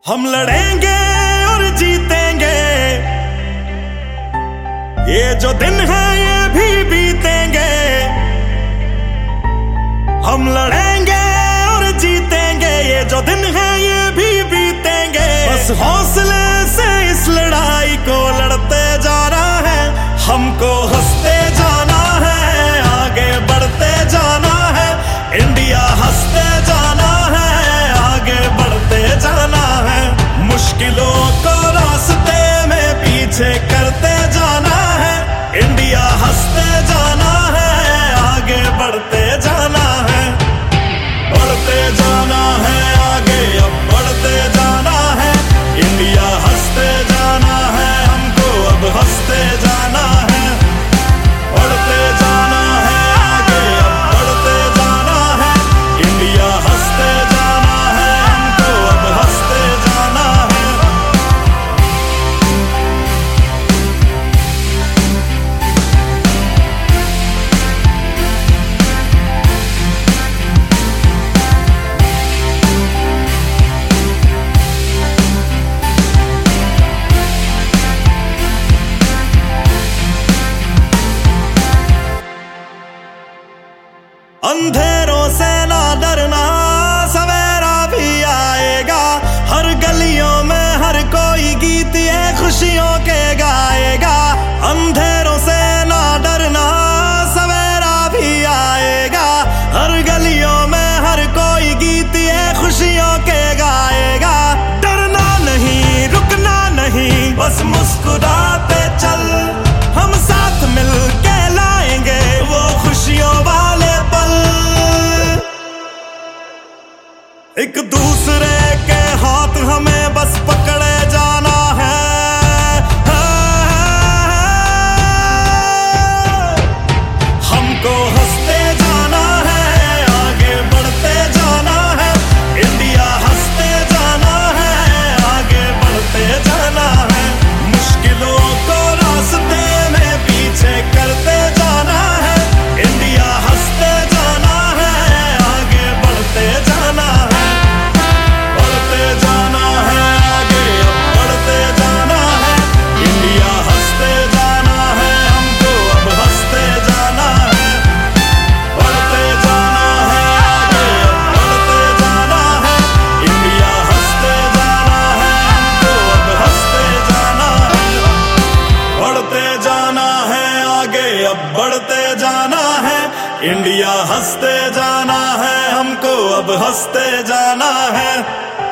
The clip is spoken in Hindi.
हम लड़ेंगे और जीतेंगे, ये जो दिन है ये भी बीतेंगे। हम लड़ेंगे और जीतेंगे, ये जो दिन है ये भी बीतेंगे। बस हौसले से इस लड़ाई को लड़ते जाना है, हमको हंसते जाना है, आगे बढ़ते जाना है। इंडिया हंसते जाना है, आगे बढ़ते जाना है। मुश्किलों को रास्ते में पीछे करते जाना है। इंडिया हंसते जाना है, आगे बढ़ते जाना है। बढ़ते जाना है आगे, अब बढ़ते जाना है। इंडिया हंसते जाना है, हमको अब हंसते जाना है। बढ़ते जाना है आगे, अब बढ़ते जाना है। इंडिया हंसते जाना है, हमको अब हंसते जाना है। अंधेरों से ना डरना, सवेरा भी आएगा। हर गलियों में हर कोई गीत ये खुशियों के गाएगा। अंधेरों से ना डरना, सवेरा भी आएगा। हर गलियों में हर कोई गीत ये खुशियों के गाएगा। डरना नहीं, रुकना नहीं, बस मुस्कुराते चल। हम साथ मिल के लाएंगे वो खुशियों वाले पल। एक दूसरे के हाथ हमें बस पकड़े जाना है। हमको हंसते जाना है, आगे बढ़ते जाना है। इंडिया हंसते जाना है, आगे बढ़ते जाना है। मुश्किलों को रास्ते में पीछे करते जाना है। इंडिया हंसते जाना है, आगे बढ़ते जाना है। बढ़ते जाना है आगे, अब बढ़ते जाना है। इंडिया हंसते जाना है, हमको अब हंसते जाना है। बढ़ते जाना है आगे, अब बढ़ते जाना है। इंडिया हंसते जाना है, हमको अब हंसते जाना है। बढ़ते जाना है आगे, अब बढ़ते जाना है। इंडिया हंसते जाना है, हमको अब हंसते जाना है।